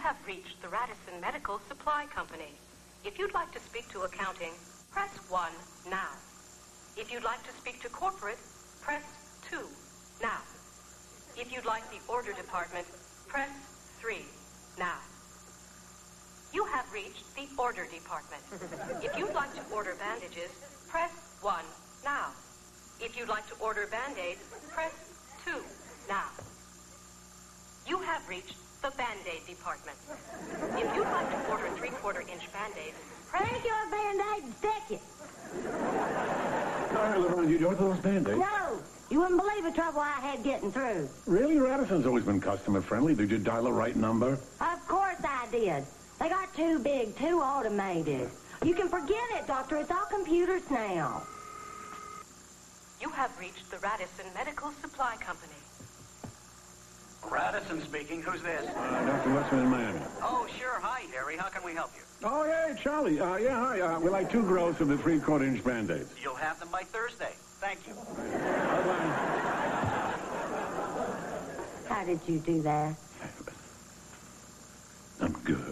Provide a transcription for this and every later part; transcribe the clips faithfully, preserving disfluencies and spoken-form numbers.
have reached the Radisson Medical Supply Company. If you'd like to speak to accounting, press one now. If you'd like to speak to corporate, press two now. If you'd like the order department, press three now. You have reached the order department. If you'd like to order bandages, press one now. If you'd like to order Band-Aids, press two now. You have reached the Band-Aid department. If you'd like to order three-quarter inch Band-Aids, press... Take your Band-Aid and stick it. All right, LeBron, you order those Band-Aids? No. You wouldn't believe the trouble I had getting through. Really? Radisson's always been customer-friendly. Did you dial the right number? Of course I did. They got too big, too automated. You can forget it, Doctor. It's all computers now. You have reached the Radisson Medical Supply Company. Radisson speaking. Who's this? Uh, Doctor Westman in Miami. Oh, sure. Hi, Harry. How can we help you? Oh, yeah, Charlie. Uh, yeah, hi. Uh, we like two gross of the three-quarter inch Band-Aids. You'll have them by Thursday. Thank you. Bye-bye. How did you do that? I'm good.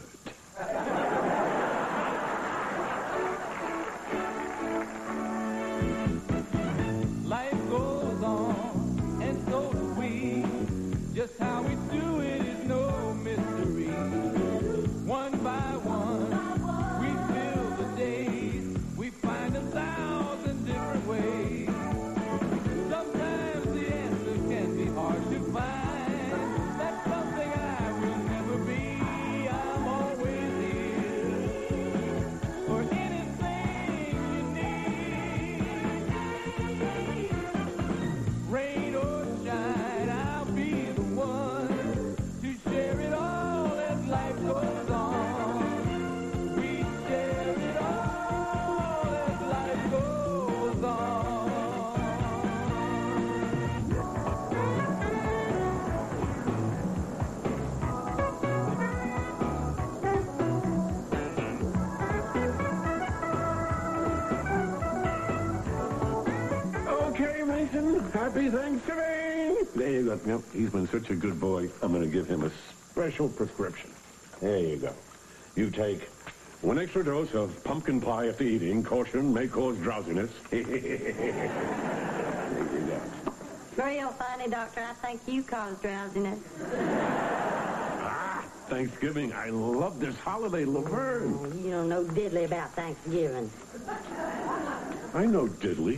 Life goes on, and so do we. Just how we do it is no mystery. One by one, we fill the days. We find a thousand different ways. Sometimes the answer can be hard to find. That's something I will never be. I'm always here for anything you need. Rain or shine, I'll be the one to share it all as life goes on. We share it all as life goes on. Okay, Mason. Happy Thanksgiving. There you go. Yep, he's been such a good boy. I'm going to give him a special prescription. There you go. You take one extra dose of pumpkin pie after eating. Caution may cause drowsiness. There you go. Real funny, Doctor. I think you caused drowsiness. Ah, Thanksgiving. I love this holiday, Laverne. Oh, you don't know diddly about Thanksgiving. I know diddly.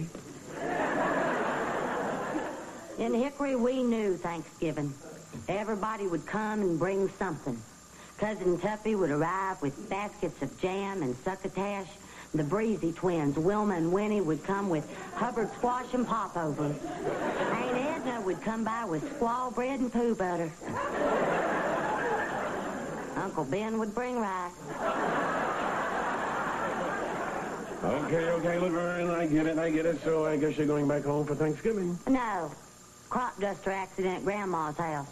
In Hickory, we knew Thanksgiving. Everybody would come and bring something. Cousin Tuppy would arrive with baskets of jam and succotash. The Breezy twins, Wilma and Winnie, would come with Hubbard squash and popovers. Aunt Edna would come by with squaw bread and poo butter. Uncle Ben would bring rice. Okay, okay, Laverne, I get it, I get it. So I guess you're going back home for Thanksgiving. No. Crop duster accident at Grandma's house.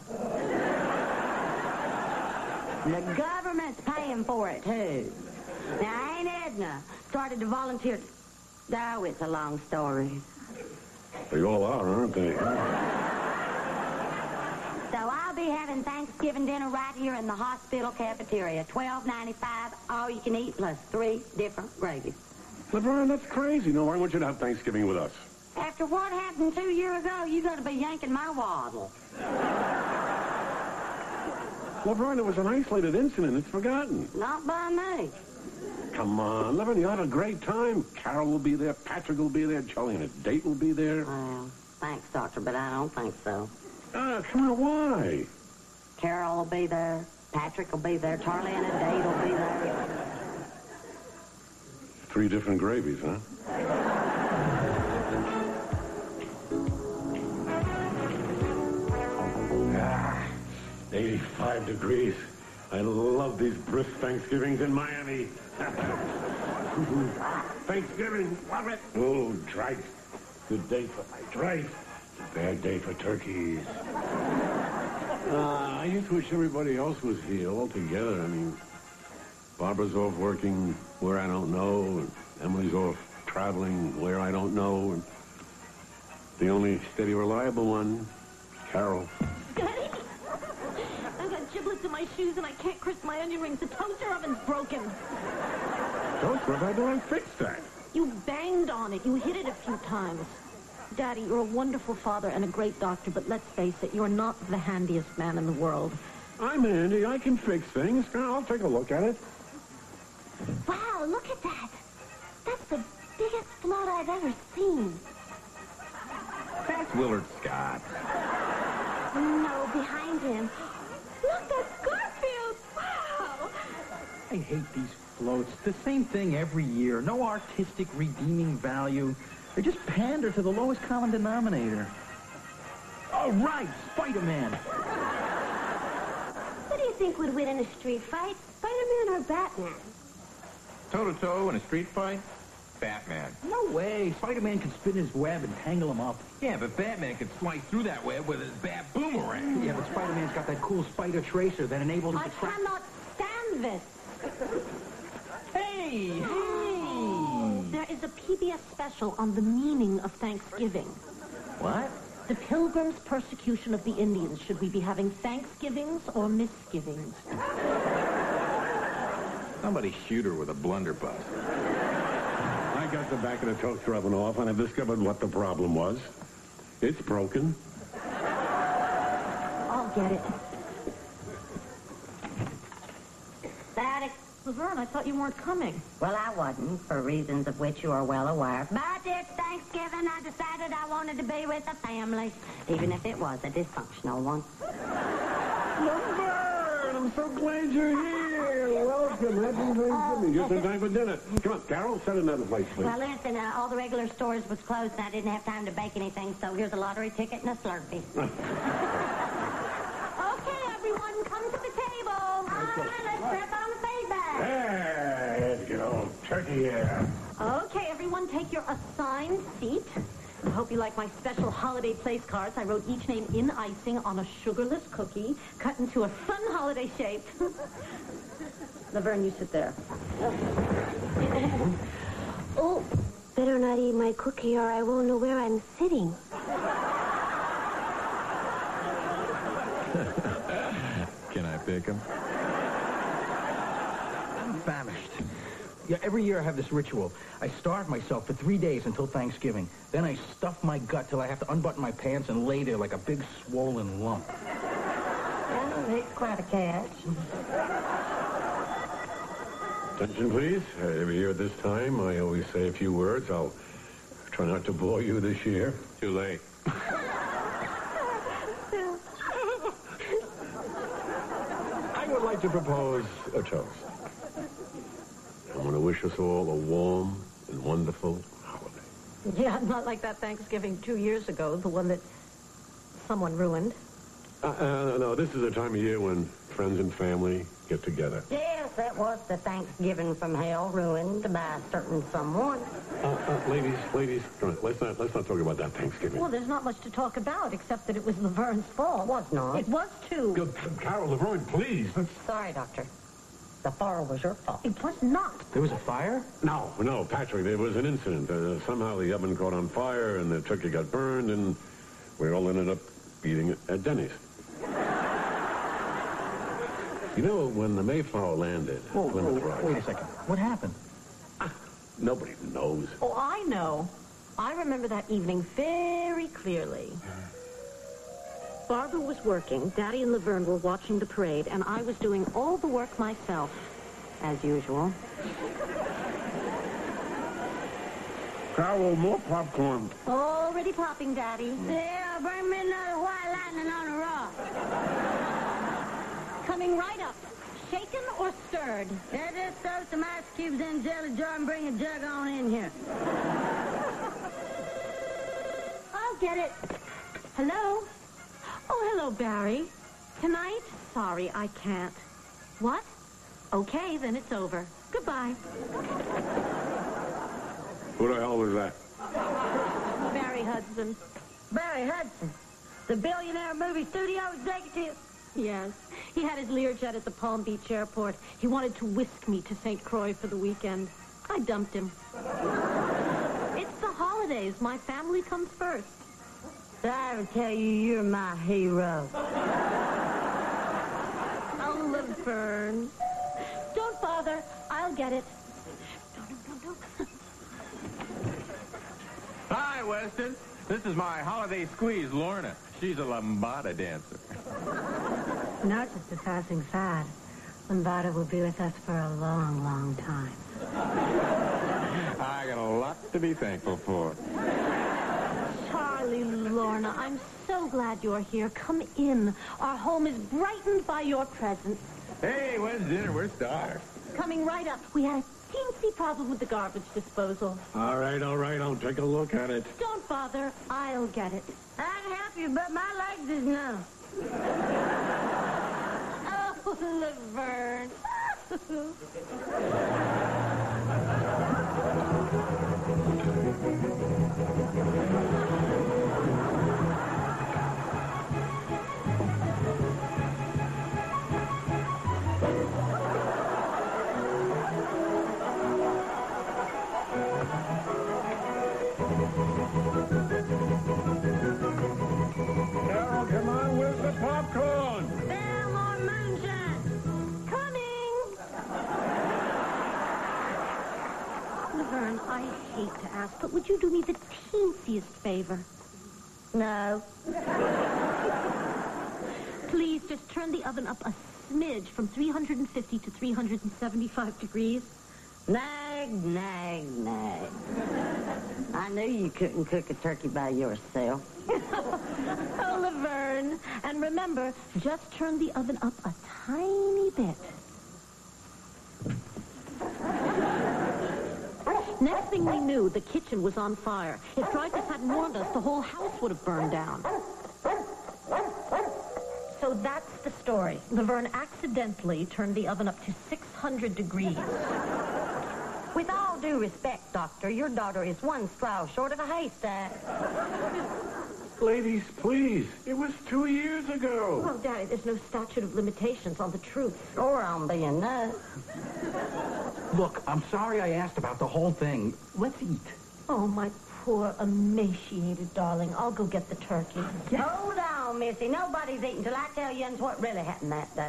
The government's paying for it, too. Now, Aunt Edna started to volunteer. Oh, it's a long story. They all are, aren't they? So I'll be having Thanksgiving dinner right here in the hospital cafeteria. twelve ninety-five, all you can eat, plus three different gravies. Laverne, that's crazy. No, I want you to have Thanksgiving with us. After what happened two years ago, you got to be yanking my waddle. Laverne, it was an isolated incident. It's forgotten. Not by me. Come on, Laverne, you'll have a great time. Carol will be there. Patrick will be there. Charlie and a date will be there. Well, thanks, Doctor, but I don't think so. Ah, come on, why? Carol will be there. Patrick will be there. Charlie and a date will be there. Three different gravies, huh? Ah, eighty-five degrees. I love these brisk Thanksgivings in Miami. Thanksgiving, love it. Oh, tripe. Good day for my tripe. Bad day for turkeys. Uh, I just wish everybody else was here all together. I mean, Barbara's off working where I don't know, and Emily's off traveling where I don't know, and the only steady, reliable one, Carol. Scotty, I've got giblets in my shoes and I can't crisp my onion rings. The toaster oven's broken. Toaster, how do I fix that? You banged on it. You hit it a few times. Daddy, you're a wonderful father and a great doctor, but let's face it, you're not the handiest man in the world. I'm handy. I can fix things. I'll take a look at it. Wow, look at that. That's the biggest float I've ever seen. That's Willard Scott. No, behind him. Look, that's Garfield. Wow. I hate these floats. The same thing every year. No artistic redeeming value. They just pander to the lowest common denominator. Oh, right, Spider-Man. What do you think would win in a street fight, Spider-Man or Batman? Toe-to-toe in a street fight? Batman. No way. Spider-Man can spin his web and tangle him up. Yeah, but Batman can slice through that web with his bat boomerang. Yeah, but Spider-Man's got that cool spider tracer that enables him I to track... cannot stand this. Hey, hey! There is a P B S special on the meaning of Thanksgiving. What? The Pilgrims' persecution of the Indians. Should we be having Thanksgivings or misgivings? Somebody shoot her with a blunderbuss. I got the back of the toaster oven off, and I discovered what the problem was. It's broken. I'll get it. Daddy. Laverne, I thought you weren't coming. Well, I wasn't, for reasons of which you are well aware. But it's Thanksgiving. I decided I wanted to be with the family, even if it was a dysfunctional one. Laverne, I'm so glad you're here. Welcome. Happy Thanksgiving. Just in time for dinner. Come on, Carol, set another place, please. Well, listen, uh, all the regular stores was closed, and I didn't have time to bake anything, so here's a lottery ticket and a Slurpee. Okay, everyone, come to the table. All right, let's trip on the feedback. Hey, let's get old turkey here. Okay, everyone, take your assigned seat. I hope you like my special holiday place cards. I wrote each name in icing on a sugarless cookie, cut into a fun holiday shape. Laverne, you sit there. Oh, better not eat my cookie or I won't know where I'm sitting. Can I pick him? I'm famished. Yeah, every year I have this ritual. I starve myself for three days until Thanksgiving. Then I stuff my gut till I have to unbutton my pants and lay there like a big swollen lump. Well, it's quite a catch. Attention, please. Uh, every year at this time, I always say a few words. I'll try not to bore you this year. Too late. I would like to propose a toast. I want to wish us all a warm and wonderful holiday. Yeah, not like that Thanksgiving two years ago, the one that someone ruined. Uh, uh, no, this is a time of year when friends and family get together. Yes, that was the Thanksgiving from hell ruined by a certain someone. Uh, uh, ladies, ladies, come on. Let's not, let's not talk about that Thanksgiving. Well, there's not much to talk about, except that it was Laverne's fault. It was not. It was, too. Good, Carol, Laverne, please. Let's... Sorry, Doctor. The fire was your fault. It was not. There was a fire? No, no, Patrick, there was an incident. Uh, somehow the oven caught on fire and the turkey got burned, and we all ended up eating it at Denny's. You know, when the Mayflower landed at Whoa, Plymouth whoa, Rock... wait a second. What happened? Nobody knows. Oh, I know. I remember that evening very clearly. Barbara was working, Daddy and Laverne were watching the parade, and I was doing all the work myself, as usual. Carol, more popcorn. Already popping, Daddy. Yeah, bring me another white lightning on a rock. Coming right up. Shaken or stirred? Yeah, just throw some ice cubes in a jelly jar and bring a jug on in here. I'll get it. Hello? Oh, hello, Barry. Tonight? Sorry, I can't. What? Okay, then it's over. Goodbye. Who the hell was that? Barry Hudson. Barry Hudson, the billionaire movie studio executive. Yes. He had his Learjet at the Palm Beach airport. He wanted to whisk me to Saint Croix for the weekend. I dumped him. It's the holidays. My family comes first. I would tell you you're my hero. Oh, Laverne. Don't bother. I'll get it. No, no, no, no. Hi, Weston. This is my holiday squeeze, Lorna. She's a lambada dancer. Not just a passing fad. Lambada will be with us for a long, long time. I got a lot to be thankful for. Charlie, Lorna, I'm so glad you're here. Come in. Our home is brightened by your presence. Hey, when's dinner? We're starved. Coming right up. We had a teensy problem with the garbage disposal. All right, all right. I'll take a look at it. Don't bother. I'll get it. I'd help you, but my legs is numb. Oh, Laverne. Carol, come on. Where's the popcorn? There, more moonshine. Coming! Laverne, I hate to ask, but would you do me the teensiest favor? No. Please just turn the oven up a smidge from three hundred fifty to three hundred seventy-five degrees. Nag, nag, nag. I knew you couldn't cook a turkey by yourself. Oh, Laverne. And remember, just turn the oven up a tiny bit. Next thing we knew, the kitchen was on fire. If Dreyfus hadn't warned us, the whole house would have burned down. So that's the story. Laverne accidentally turned the oven up to six hundred degrees. With all due respect, Doctor, your daughter is one straw short of a haystack. Ladies, please. It was two years ago. Oh, Daddy, there's no statute of limitations on the truth. Or on being nuts. Look, I'm sorry I asked about the whole thing. Let's eat. Oh, my poor, emaciated darling. I'll go get the turkey. Hold on, Missy. Nobody's eating till I tell you what really happened that day.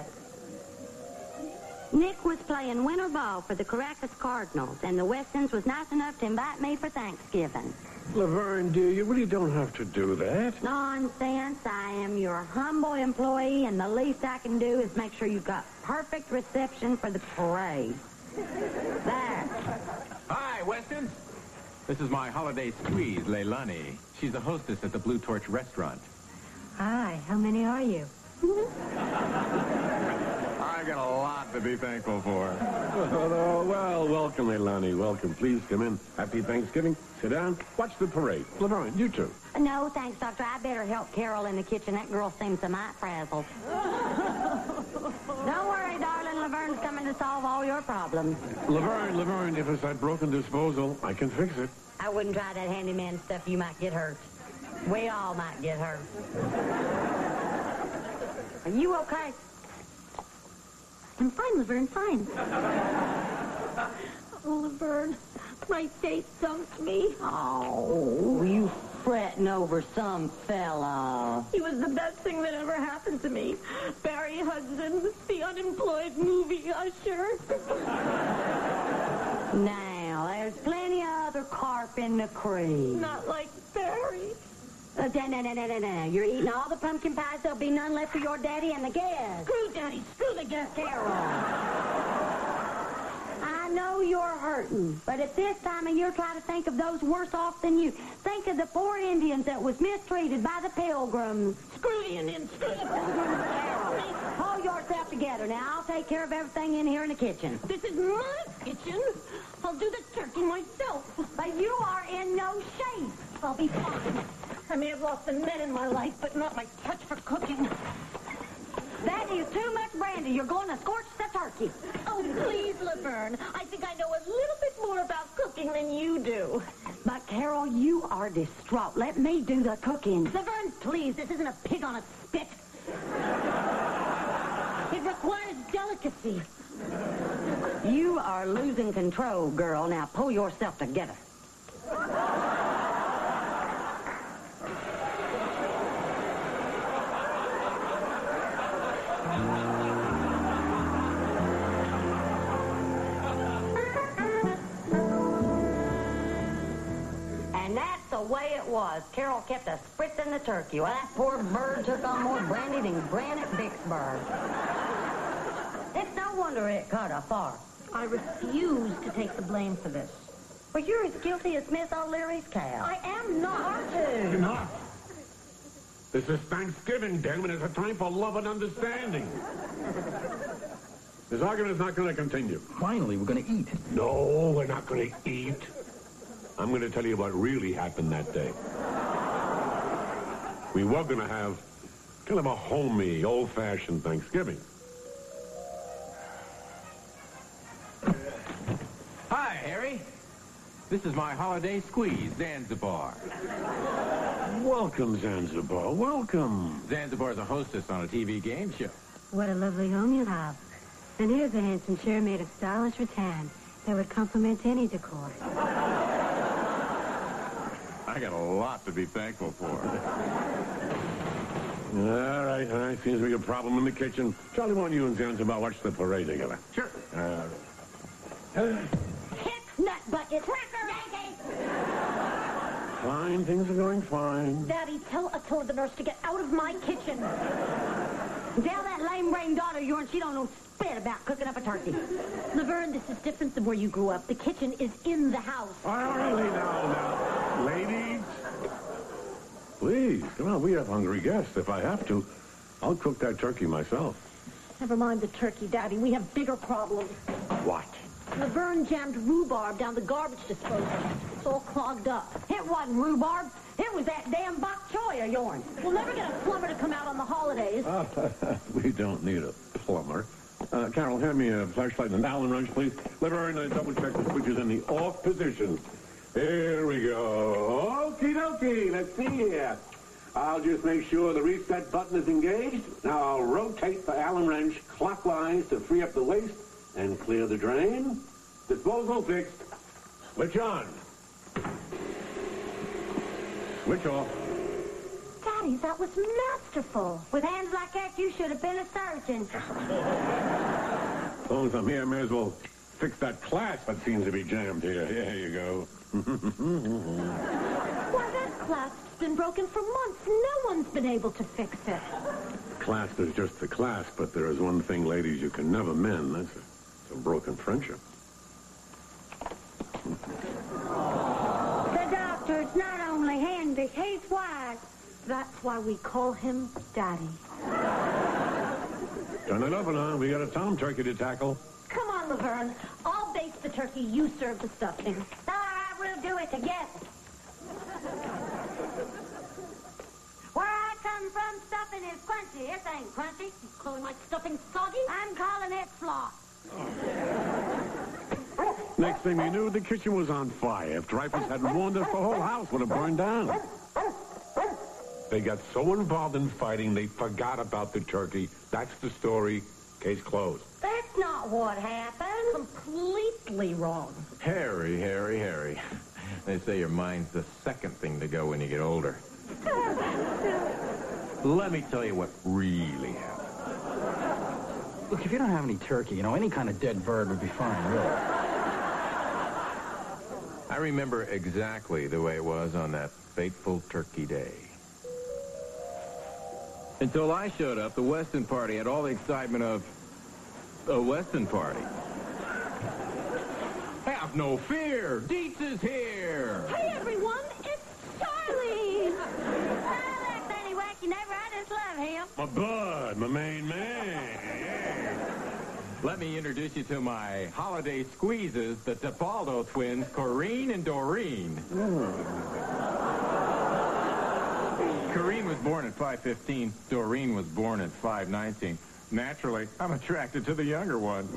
Nick was playing winter ball for the Caracas Cardinals, and the Westons was nice enough to invite me for Thanksgiving. Laverne, dear, you really don't have to do that. Nonsense. I am your humble employee, and the least I can do is make sure you've got perfect reception for the parade. There. Hi, Weston. This is my holiday squeeze, Leilani. She's the hostess at the Blue Torch restaurant. Hi, how many are you? I got a lot to be thankful for. Oh, well, welcome, Leilani. Welcome. Please come in. Happy Thanksgiving. Sit down. Watch the parade. Laverne, you too. No, thanks, Doctor. I better help Carol in the kitchen. That girl seems a mite frazzled. Don't worry, darling. Laverne's coming to solve all your problems. Laverne, Laverne, if it's that broken disposal, I can fix it. I wouldn't try that handyman stuff. You might get hurt. We all might get hurt. Are you okay? I'm fine, Laverne, fine. Oh, Laverne, my date dumped me. Oh, you fretting over some fella. He was the best thing that ever happened to me. Barry Hudson, the unemployed movie usher. Now, there's plenty of other carp in the creek. Not like Barry. Uh, no, no, no, no, no, no. You're eating all the pumpkin pies. There'll be none left for your daddy and the guests. Screw Daddy, screw the guest. Carol. I know you're hurting, but at this time of year, try to think of those worse off than you. Think of the poor Indians that was mistreated by the pilgrims. Screw the Indians, screw the pilgrims. Carol, pull yourself together. Now, I'll take care of everything in here in the kitchen. This is my kitchen. I'll do the turkey myself. But you are in no shape. I'll be fine. I may have lost the men in my life, but not my touch for cooking. That is too much brandy. You're going to scorch the turkey. Oh, please, Laverne. I think I know a little bit more about cooking than you do. But, Carol, you are distraught. Let me do the cooking. Laverne, please. This isn't a pig on a spit. It requires delicacy. You are losing control, girl. Now, pull yourself together. it was. Carol kept a spritzing the turkey. Well, that poor bird took on more brandy than Gran at Vicksburg. It's no wonder it caught a fart. I refuse to take the blame for this. Well, you're as guilty as Miss O'Leary's cow. I am not. Enough. This is Thanksgiving, damn it. It's a time for love and understanding. This argument is not going to continue. Finally, we're going to eat. No, we're not going to eat. I'm going to tell you what really happened that day. We were going to have kind of a homey, old-fashioned Thanksgiving. Hi, Harry. This is my holiday squeeze, Zanzibar. Welcome, Zanzibar. Welcome. Zanzibar's a hostess on a T V game show. What a lovely home you have. And here's a handsome chair made of stylish rattan that would complement any decor. I got a lot to be thankful for. All right, all right. Seems to be a problem in the kitchen. Charlie, why don't you and Zanzibar watch the parade together? Sure. Uh, Hick, nut bucket, cracker, Yankee! fine, things are going fine. Daddy, tell Attila the nurse to get out of my kitchen. Tell that lame-brained daughter of yours she don't know spit about cooking up a turkey. Laverne, this is different than where you grew up. The kitchen is in the house. All right, now, now. Ladies, please, come on. We have hungry guests. If I have to, I'll cook that turkey myself. Never mind the turkey, Daddy. We have bigger problems. What? Laverne jammed rhubarb down the garbage disposal. It's all clogged up. It wasn't rhubarb. It was that damn bok choy of yours. We'll never get a plumber to come out on the holidays. We don't need a plumber. Uh, Carol, hand me a flashlight and an Allen wrench, please. Laverne, uh, double check the switches in the off position. Here we go. Okie dokie. Let's see here. I'll just make sure the reset button is engaged. Now I'll rotate the Allen wrench clockwise to free up the waste and clear the drain. Disposal fixed. Switch on. Switch off. Daddy, that was masterful. With hands like that, you should have been a surgeon. As long as I'm here, I may as well fix that clasp that seems to be jammed here. Here you go. Why, that clasp's been broken for months. No one's been able to fix it. Clasp is just the clasp, but there is one thing, ladies, you can never mend. That's a, it's a broken friendship. The doctor's not only handy, he's wise. That's why we call him Daddy. Turn it over now. We got a tom turkey to tackle. Come on, Laverne. I'll baste the turkey. You serve the stuffing. All right, we'll do it together. Where I come from, stuffing is crunchy. This ain't crunchy. You calling my stuffing soggy? I'm calling it floss. Next thing we knew, the kitchen was on fire. If Dreyfus hadn't warned us, the whole house would have burned down. They got so involved in fighting, they forgot about the turkey. That's the story. Case closed. That's not what happened. Completely wrong. Harry, Harry, Harry. They say your mind's the second thing to go when you get older. Let me tell you what really happened. Look, if you don't have any turkey, you know, any kind of dead bird would be fine, really. I remember exactly the way it was on that fateful turkey day. Until I showed up, the Weston party had all the excitement of a Weston party. Have no fear, Dietz is here. Hey, everyone, it's Charlie. Oh, that Fanny Wacky never. I just love him. My bud, my main man. Let me introduce you to my holiday squeezes, the Tepaldo twins, Corrine and Doreen. Corrine was born at five fifteen. Doreen was born at five nineteen. Naturally, I'm attracted to the younger one.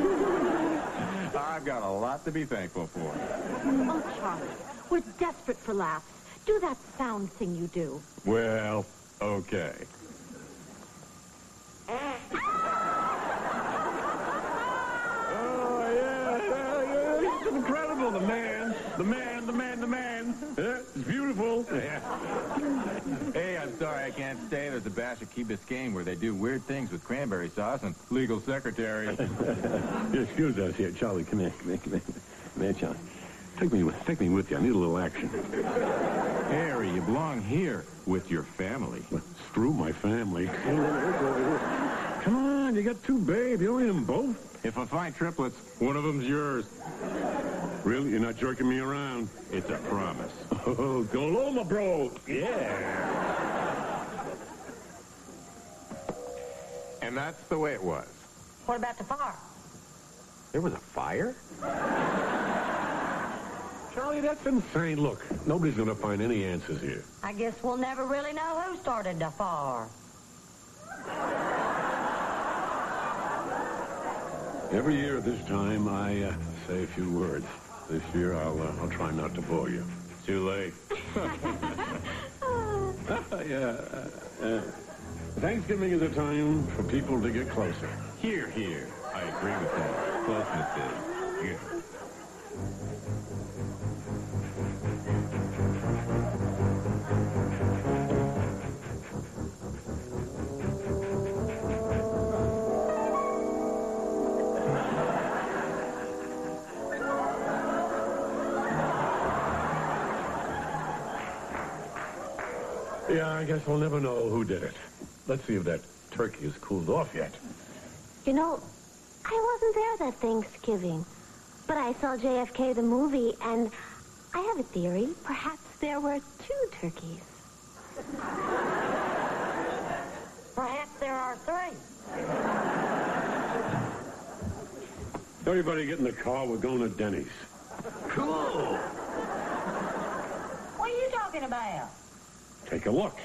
I've got a lot to be thankful for. Oh, Charlie, we're desperate for laughs. Do that sound thing you do. Well, okay. Oh, yeah, yeah, yeah. It's incredible. The man, the man, the man, the man. Yeah, it's beautiful. Yeah. Hey, I'm sorry I can't stay. There's a bash at Key Biscayne where they do weird things with cranberry sauce and legal secretary. Excuse us here. Charlie, come here. Come here, come here. Come here, Charlie. Take me, take me with you. I need a little action. Harry, you belong here with your family. Screw my family. Come on, you got two babes. You don't need them both. If I find triplets, one of them's yours. Really? You're not jerking me around? It's a promise. Oh, Goloma, bro. Yeah. And that's the way it was. What about the fire? There was a fire? Charlie, that's insane. Look, nobody's going to find any answers here. I guess we'll never really know who started the fire. Every year at this time, I uh, say a few words. This year, I'll uh, I'll try not to bore you. Too late. yeah. Uh, uh, Thanksgiving is a time for people to get closer. Here, here. I agree with that. Closeness is good. Yeah, I guess we'll never know who did it. Let's see if that turkey is cooled off yet. You know, I wasn't there that Thanksgiving, but I saw J F K the movie, and I have a theory. Perhaps there were two turkeys. Perhaps there are three. Everybody get in the car. We're going to Denny's. Cool. What are you talking about? Take a look.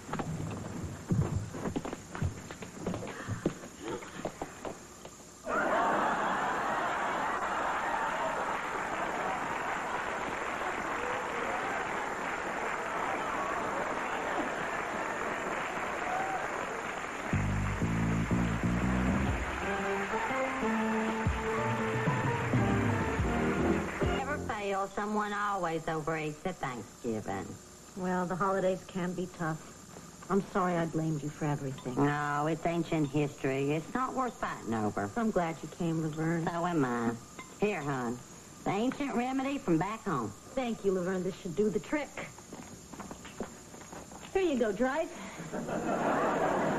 Never fails. Someone always overeats at Thanksgiving. Well, the holidays can be tough. I'm sorry I blamed you for everything. No, it's ancient history. It's not worth fighting over. I'm glad you came, Laverne. So am I. Here, hon. The ancient remedy from back home. Thank you, Laverne. This should do the trick. Here you go, Drive.